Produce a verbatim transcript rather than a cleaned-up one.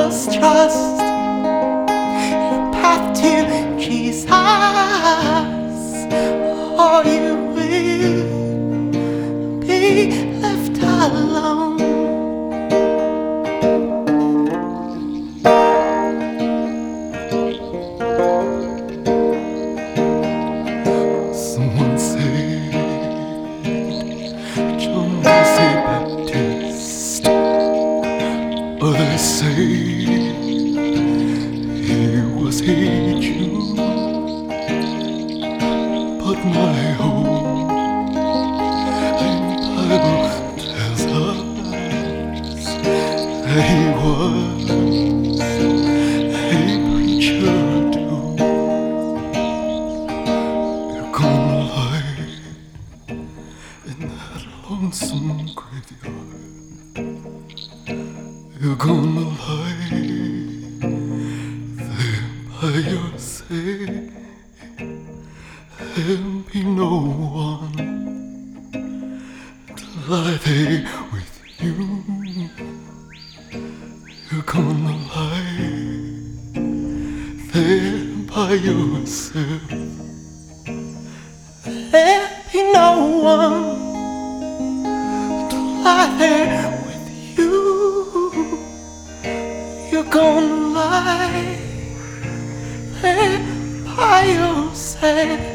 just trust your path to Jesus, or you will be left alone. Someone said John was a Baptist, others say he was a Jew, but my whole Bible tells us that he was a preacher too. You're gonna lie in that lonesome graveyard. You're gonna lie there by yourself. There'll be no one to lie there with you. You're gonna lie there by yourself. There'll be no one to lie there with you. You're gonna lie there by yourself.